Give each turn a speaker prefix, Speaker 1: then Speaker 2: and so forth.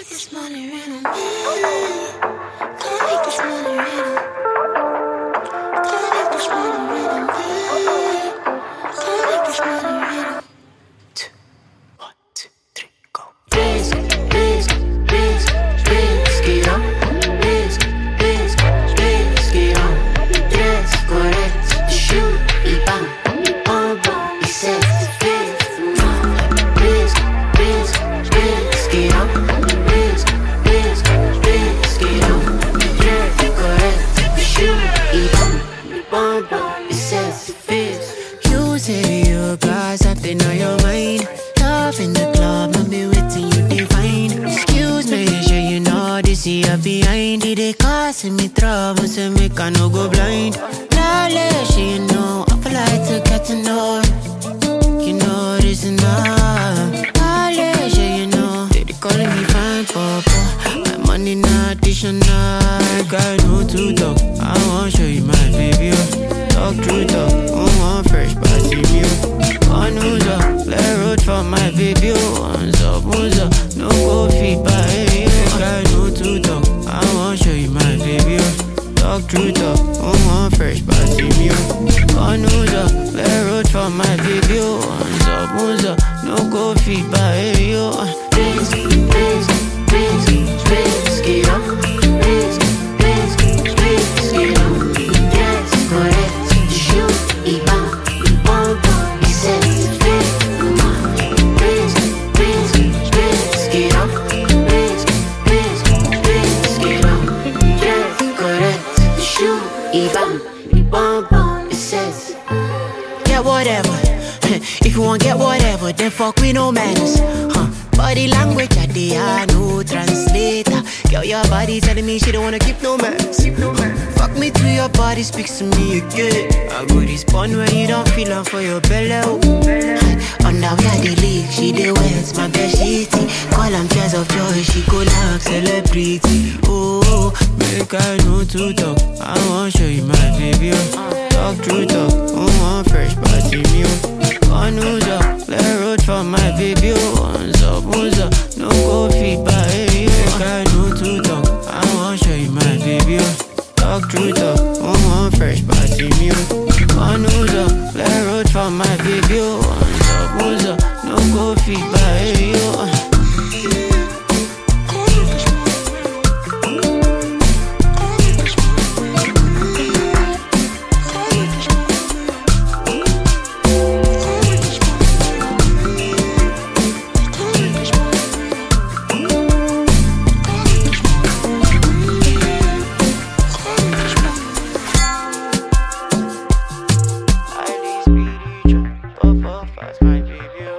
Speaker 1: this money rain on me. Gonna make this money rain on. Gonna make this money rain on me. Gonna make this money rain on.
Speaker 2: 1, 2, 3, go.
Speaker 1: Risk, risk, risk, risk it on. Risk, risk, risk it on. Dress correct, shoot it bang. On board, it says the fifth. Risk, risk, risk it on. Risk, risk, risk it on. Dress correct, shoot it bang. On board, it says the fifth.
Speaker 2: You say you got something on your mind. Love in the club, I'll be waiting you define. Excuse me, sure you know this year behind. They causing me trouble, so make I no go blind. Knowledge, you know, I feel like to get to know. You know this enough. Knowledge, you know, they calling me fine, papa. My money not additional. I know to talk, I wanna show you my baby. Talk true talk, want fresh, but I see you. On who's up, let road for my baby. One's up, no coffee, but hey, I know to talk, I wanna show you my baby. Talk true talk, want fresh, but I see you. On who's up, let road for my baby. One's up, no coffee, but hey, yo.
Speaker 1: Risk, risk, risk, risk it on. Risk, risk, risk it on. Dress correct, shoot it bang. On board, it says the fifth. Risk, risk, risk it on. Risk, risk, risk it on. Dress correct, shoot it bang. On board, it says.
Speaker 2: Get whatever. If you want get whatever, then fuck with no manners. Body language, I no translator. Girl, your body telling me she don't wanna keep no manners. Fuck me till your body speaks to me again. I go respond when you don't feel on for your belly. Under we are the league, she the wet, my best shitty. Call them tears of joy, she go like celebrity. Oh, make I know to talk, I wanna show you my baby. Talk true talk, want fresh, but I see me. On who's up, let road for my baby. One's up, no coffee, but hey, make I know to talk, I wanna show you my baby. Talk true talk, want fresh, but I see me. On who's up, let road for my baby. One's up, no coffee, but hey, yo. Fast, my baby.